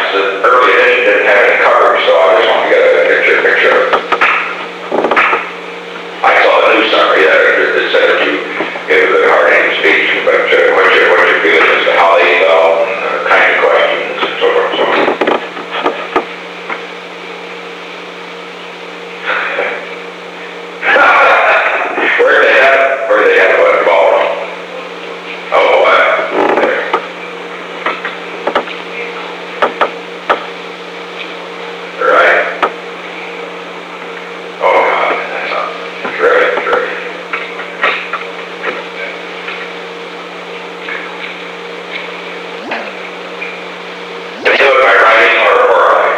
the early edition didn't have any coverage, so I just wanted to get a picture. I saw the news summary that said that you gave a hard-hitting speech, but what's your feeling as to how they felt and the kind of questions and so forth and so on? Where did they have a ballroom? Oh, there. Right. Oh, God, that's not terrific. Can you do it by writing or orally?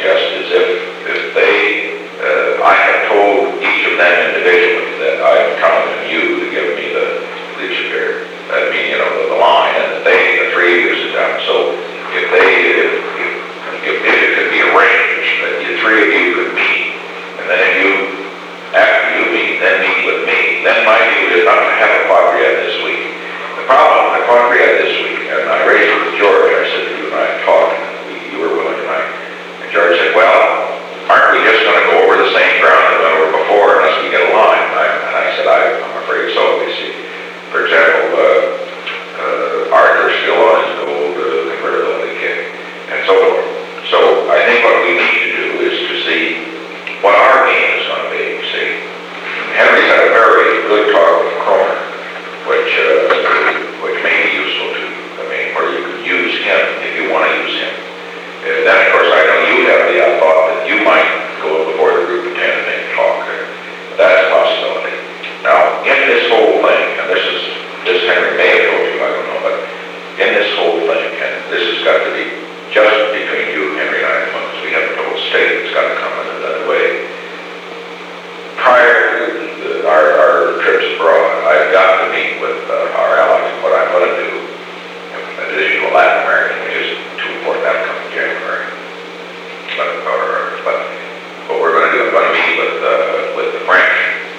suggest is if they, I have told each of them individually that I'm counting on you to give me the leadership here, I mean, the line, and that the three of you sit down. So if it could be arranged that the three of you could meet, and then after you meet, then meet with me. Then my view is not to have a quadriad this week. The problem with the quadriad this week, and I raised it with George, I said, you and I talked, and you were willing, and George said, well, aren't we just going to go over the same ground that we went over before unless we get a line? And I said, I'm afraid so. You see, for example, Arthur's still on his old convertibility kit, and so forth. So I think what we need to do is to see what our game is going to be. See, Henry's had a very good talk with Croner, which may be useful to you. I mean, where you could use him if you want to use him. Then, of course, I know you have the thought that you might go before the group of 10 and make a talk. That's a possibility. Now, in this whole thing, and this Henry may have told you, I don't know, but in this whole thing, and this has got to be just between you, Henry, and I, because we haven't told the state, it's got to come in another way. Prior to our trips abroad, I've got to meet with our allies. What I'm going to do, in addition to Latin American, which is too important, that'll come in January. But what we're going to do, I'm going to meet with the French,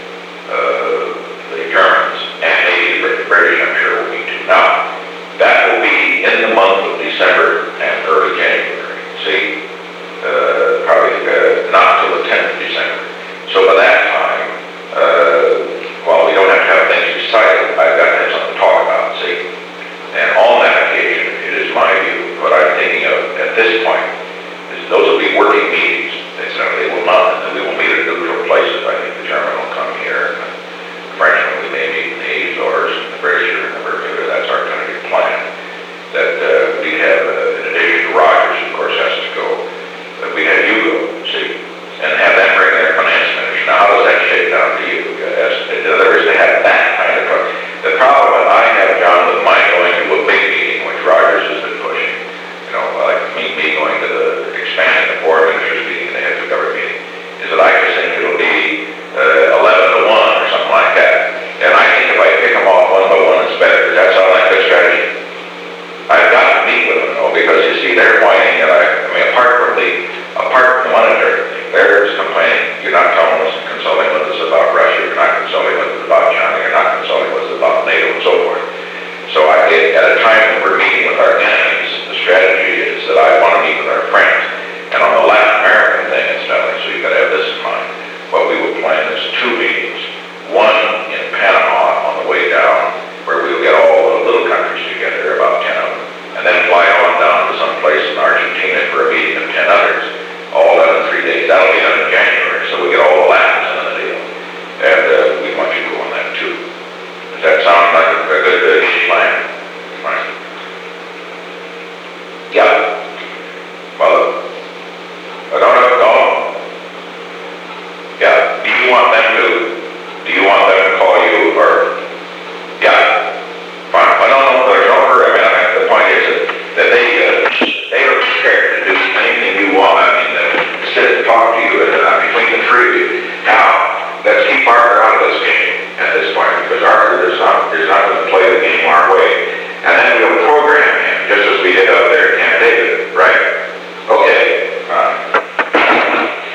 the Germans, and maybe the British, I'm sure we'll meet too. Now, that will be in the month of December and early January. See, probably not till the 10th of December. So by that time, while we don't have to have things decided, I've got to have something to talk about, see. And on that occasion, it is my view, what I'm thinking of at this point, is those will be working meetings. They will not, and we will meet at neutral places. I think the German will come here, and the Frenchman we may meet in the Azores, and the British are in the Bermuda. That's our tentative plan. That we'd have, in addition to Rogers, of course, has to go, that we'd have you go, see, and have them bring their finance manager. Now, how does that shake down to you? In other words, they have that kind of problem. The problem that I have, John, with my going to a big meeting, which Rogers has been pushing, like me going to the expanding the foreign ministers meeting, the heads of government meeting, is that I just think it'll be 11 to 1 or something like that. And I think if I pick them off one by one, it's better. Does that sound like a good strategy? I've got to meet with them, though, because you see, they're whining, and apart